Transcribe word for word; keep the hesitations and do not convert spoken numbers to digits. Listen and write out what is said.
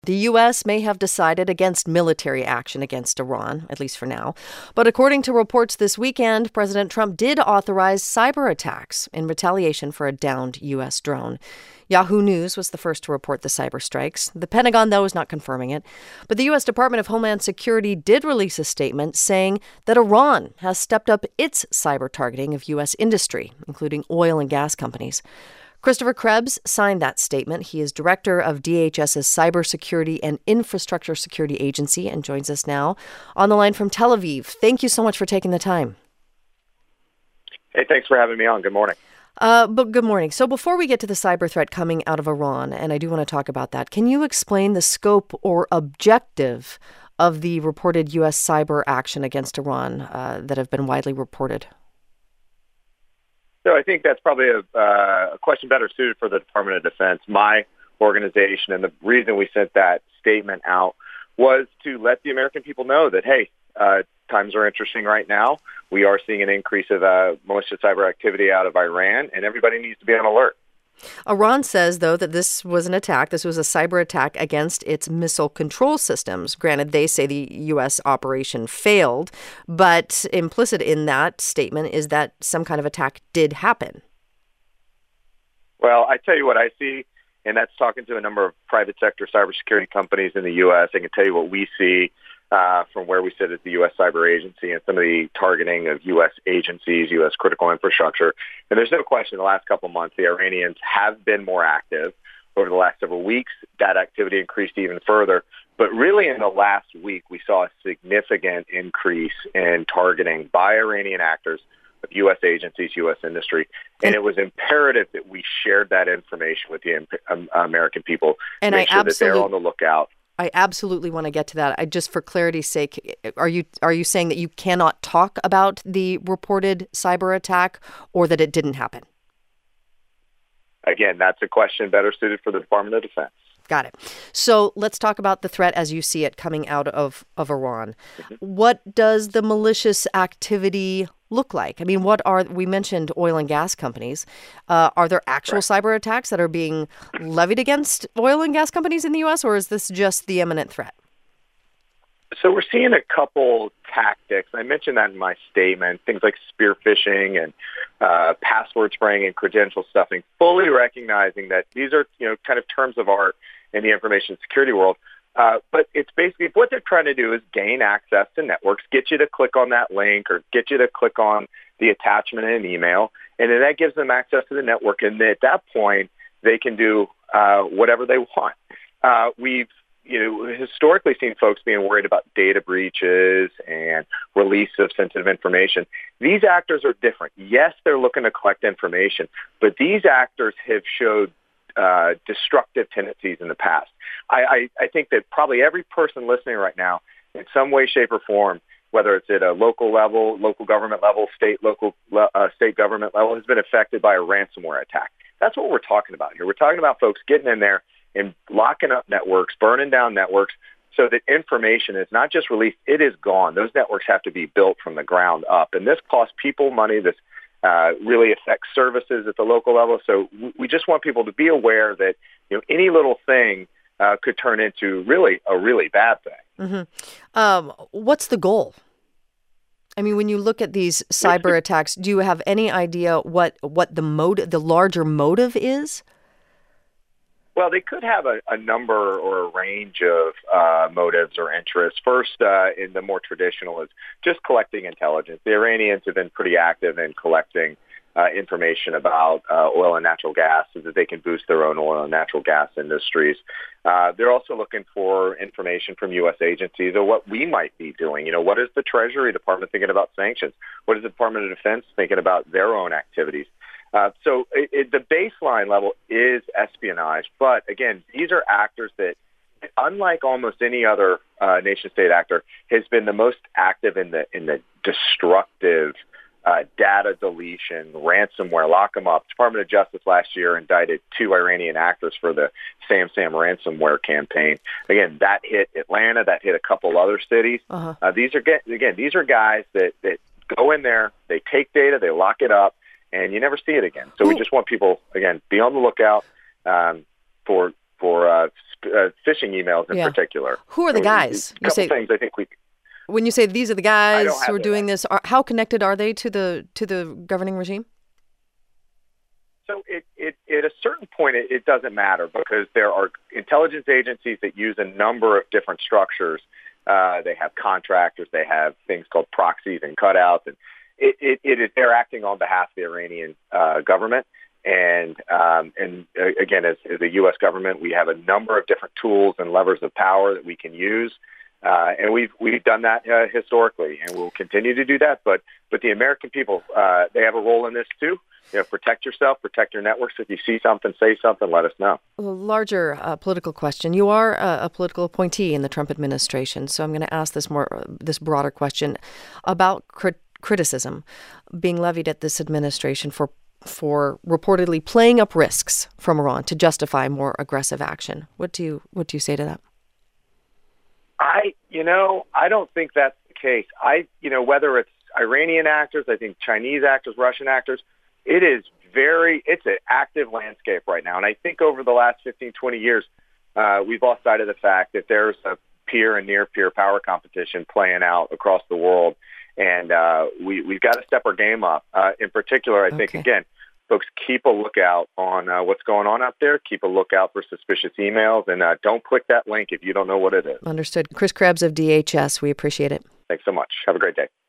The U S may have decided against military action against Iran, at least for now. But according to reports this weekend, President Trump did authorize cyber attacks in retaliation for a downed U S drone. Yahoo News was the first to report the cyber strikes. The Pentagon, though, is not confirming it. But the U S Department of Homeland Security did release a statement saying that Iran has stepped up its cyber targeting of U S industry, including oil and gas companies. Christopher Krebs signed that statement. He is director of DHS's Cybersecurity and Infrastructure Security Agency and joins us now on the line from Tel Aviv. Thank you so much for taking the time. Hey, thanks for having me on. Good morning. Uh, but good morning. So before we get to the cyber threat coming out of Iran, and I do want to talk about that, can you explain the scope or objective of the reported U S cyber action against Iran uh, that have been widely reported? So I think that's probably a, uh, a question better suited for the Department of Defense. My organization, and the reason we sent that statement out was to let the American people know that, hey, uh, times are interesting right now. We are seeing an increase of uh, malicious cyber activity out of Iran, and everybody needs to be on alert. Iran says, though, that this was an attack. This was a cyber attack against its missile control systems. Granted, they say the U S operation failed, but implicit in that statement is that some kind of attack did happen. Well, I tell you what I see, and that's talking to a number of private sector cybersecurity companies in the U S. I can tell you what we see uh, from where we sit at the U S Cyber Agency and some of the targeting of U S agencies, U S critical infrastructure. And there's no question the last couple of months, the Iranians have been more active. Over the last several weeks, that activity increased even further. But really in the last week, we saw a significant increase in targeting by Iranian actors of U S agencies, U S industry. And it was imperative that we shared that information with the um, American people and to make I sure absolutely- that they're on the lookout. I absolutely want to get to that. I just, for clarity's sake, are you are you saying that you cannot talk about the reported cyber attack or that it didn't happen? Again, that's a question better suited for the Department of Defense. Got it. So let's talk about the threat as you see it coming out of, of Iran. Mm-hmm. What does the malicious activity look like? I mean, what are, we mentioned oil and gas companies. Uh, are there actual right. cyber attacks that are being levied against oil and gas companies in the U S, or is this just the imminent threat? So we're seeing a couple tactics. I mentioned that in my statement, things like spear phishing and uh, password spraying and credential stuffing, fully recognizing that these are, you know, kind of terms of art in the information security world. Uh, but it's basically what they're trying to do is gain access to networks, get you to click on that link or get you to click on the attachment in an email. And then that gives them access to the network. And at that point, they can do uh, whatever they want. Uh, we've you know, historically seen folks being worried about data breaches and release of sensitive information. These actors are different. Yes, they're looking to collect information, but these actors have showed uh, destructive tendencies in the past. I, I, I think that probably every person listening right now, in some way, shape, or form, whether it's at a local level, local government level, state, local uh, state government level, has been affected by a ransomware attack. That's what we're talking about here. We're talking about folks getting in there and locking up networks, burning down networks, so that information is not just released, it is gone. Those networks have to be built from the ground up. And this costs people money. This uh, really affects services at the local level. So we just want people to be aware that, you know, any little thing uh, could turn into really a really bad thing. Mm-hmm. Um, what's the goal? I mean, when you look at these cyber attacks, do you have any idea what, what the motive, the larger motive is? Well, they could have a, a number or a range of uh, motives or interests. First, uh, in the more traditional, is just collecting intelligence. The Iranians have been pretty active in collecting uh, information about uh, oil and natural gas so that they can boost their own oil and natural gas industries. Uh, they're also looking for information from U S agencies or what we might be doing. You know, what is the Treasury Department thinking about sanctions? What is the Department of Defense thinking about their own activities? Uh, so it, it, the baseline level is espionage. But again, these are actors that, unlike almost any other uh, nation-state actor, has been the most active in the in the destructive uh, data deletion, ransomware, lock them up. Department of Justice last year indicted two Iranian actors for the SamSam ransomware campaign. Again, that hit Atlanta, that hit a couple other cities. Uh-huh. Uh, these are again, these are guys that, that go in there, they take data, they lock it up, and you never see it again. So we just want people, again, be on the lookout um, for for uh, sp- uh, phishing emails in yeah. particular. Who are the So, guys? A couple things I think we. When you say these are the guys who are doing that. this, are, how connected are they to the to the governing regime? So it, it, at a certain point, it, it doesn't matter because there are intelligence agencies that use a number of different structures. Uh, they have contractors, they have things called proxies and cutouts, and it, it, it is they're acting on behalf of the Iranian uh, government. And um, and uh, again, as, as a U S government, we have a number of different tools and levers of power that we can use. Uh, and we've we've done that uh, historically, and we'll continue to do that. But but the American people, uh, they have a role in this too. You know, protect yourself, protect your networks. If you see something, say something, let us know. A larger uh, political question. You are a, a political appointee in the Trump administration, so I'm going to ask this more, uh, this broader question about crit- criticism being levied at this administration for for reportedly playing up risks from Iran to justify more aggressive action. What do you what do you say to that? I, you know, I don't think that's the case. I, you know, whether it's Iranian actors, I think Chinese actors, Russian actors. It is very, it's an active landscape right now. And I think over the last fifteen, twenty years, uh, we've lost sight of the fact that there's a peer and near peer power competition playing out across the world. And uh, we, we've got to step our game up. Uh, in particular, I okay. think, again, folks, keep a lookout on uh, what's going on out there. Keep a lookout for suspicious emails. And uh, don't click that link if you don't know what it is. Understood. Chris Krebs of D H S, we appreciate it. Thanks so much. Have a great day.